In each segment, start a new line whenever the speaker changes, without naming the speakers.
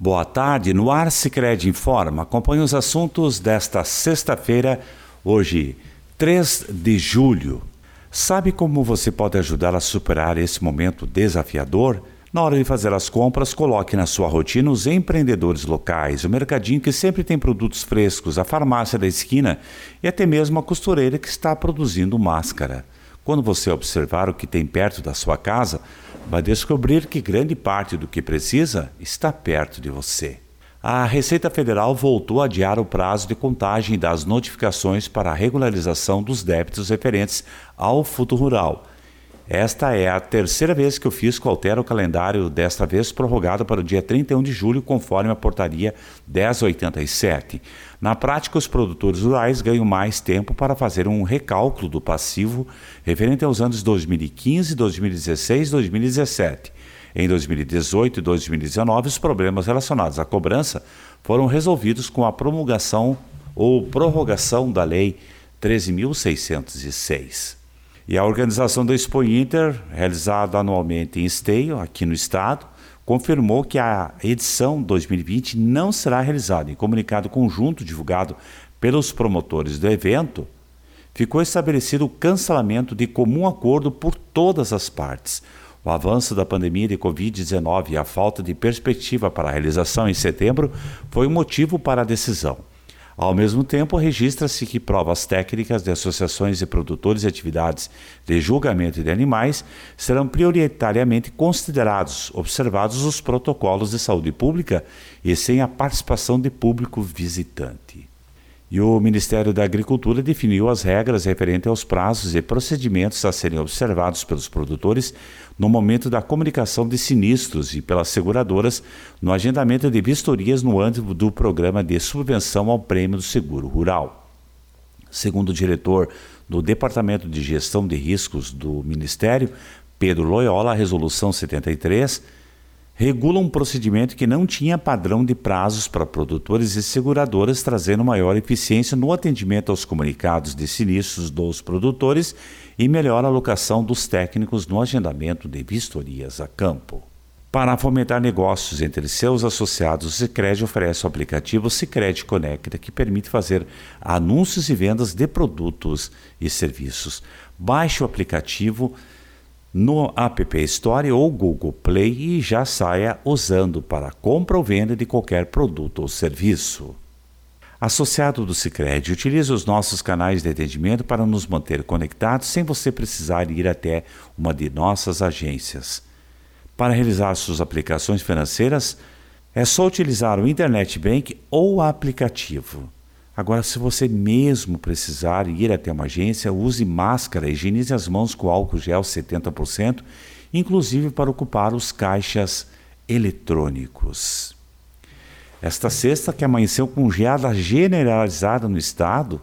Boa tarde, no ar Sicredi Informa. Acompanhe os assuntos desta sexta-feira, hoje, 3 de julho. Sabe como você pode ajudar a superar esse momento desafiador? Na hora de fazer as compras, coloque na sua rotina os empreendedores locais, o mercadinho que sempre tem produtos frescos, a farmácia da esquina e até mesmo a costureira que está produzindo máscara. Quando você observar o que tem perto da sua casa, vai descobrir que grande parte do que precisa está perto de você. A Receita Federal voltou a adiar o prazo de contagem das notificações para a regularização dos débitos referentes ao Fundo Rural. Esta é a terceira vez que o fisco altera o calendário, desta vez prorrogado para o dia 31 de julho, conforme a portaria 1087. Na prática, os produtores rurais ganham mais tempo para fazer um recálculo do passivo referente aos anos 2015, 2016 e 2017. Em 2018 e 2019, os problemas relacionados à cobrança foram resolvidos com a promulgação ou prorrogação da Lei 13.606. E a organização do Expo Inter, realizada anualmente em Esteio, aqui no estado, confirmou que a edição 2020 não será realizada. Em comunicado conjunto divulgado pelos promotores do evento, ficou estabelecido o cancelamento de comum acordo por todas as partes. O avanço da pandemia de Covid-19 e a falta de perspectiva para a realização em setembro foi o motivo para a decisão. Ao mesmo tempo, registra-se que provas técnicas de associações de produtores e atividades de julgamento de animais serão prioritariamente considerados, observados os protocolos de saúde pública e sem a participação de público visitante. E o Ministério da Agricultura definiu as regras referentes aos prazos e procedimentos a serem observados pelos produtores no momento da comunicação de sinistros e pelas seguradoras no agendamento de vistorias no âmbito do programa de subvenção ao prêmio do seguro rural. Segundo o diretor do Departamento de Gestão de Riscos do Ministério, Pedro Loyola, a Resolução 73 regula um procedimento que não tinha padrão de prazos para produtores e seguradoras, trazendo maior eficiência no atendimento aos comunicados de sinistros dos produtores e melhor alocação dos técnicos no agendamento de vistorias a campo. Para fomentar negócios entre seus associados, o Sicredi oferece o aplicativo Sicredi Conecta, que permite fazer anúncios e vendas de produtos e serviços. Baixe o aplicativo no App Store ou Google Play e já saia usando para compra ou venda de qualquer produto ou serviço. Associado do Sicredi, utilize os nossos canais de atendimento para nos manter conectados sem você precisar ir até uma de nossas agências. Para realizar suas aplicações financeiras, é só utilizar o Internet Bank ou o aplicativo. Agora, se você mesmo precisar ir até uma agência, use máscara e higienize as mãos com álcool gel 70%, inclusive para ocupar os caixas eletrônicos. Esta sexta, que amanheceu com geada generalizada no estado,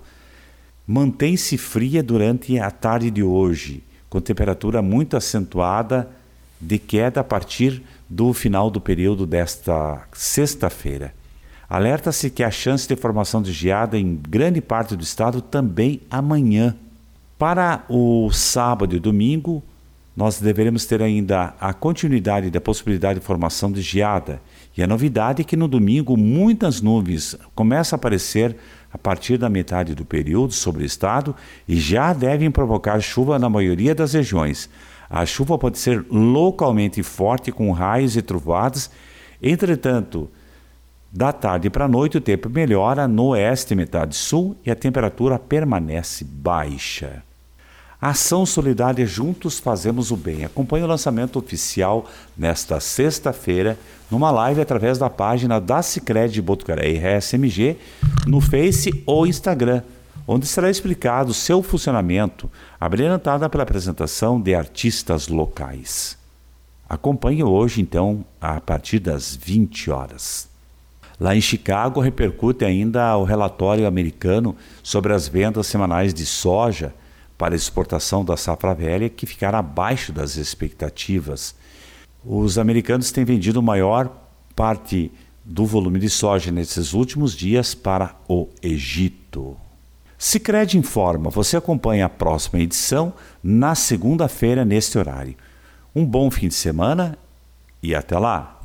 mantém-se fria durante a tarde de hoje, com temperatura muito acentuada de queda a partir do final do período desta sexta-feira. Alerta-se que há chance de formação de geada em grande parte do estado também amanhã. Para o sábado e domingo, nós deveremos ter ainda a continuidade da possibilidade de formação de geada. E a novidade é que no domingo muitas nuvens começam a aparecer a partir da metade do período sobre o estado e já devem provocar chuva na maioria das regiões. A chuva pode ser localmente forte com raios e trovoadas, entretanto, da tarde para a noite, o tempo melhora no oeste e metade sul e a temperatura permanece baixa. Ação solidária Juntos Fazemos o Bem. Acompanhe o lançamento oficial nesta sexta-feira, numa live através da página da Sicredi Botucaraí RSMG, no Face ou Instagram, onde será explicado o seu funcionamento, abrilhantada pela apresentação de artistas locais. Acompanhe hoje, então, a partir das 20 horas. Lá em Chicago, repercute ainda o relatório americano sobre as vendas semanais de soja para exportação da safra velha, que ficaram abaixo das expectativas. Os americanos têm vendido maior parte do volume de soja nesses últimos dias para o Egito. Sicredi Informa, você acompanha a próxima edição na segunda-feira neste horário. Um bom fim de semana e até lá!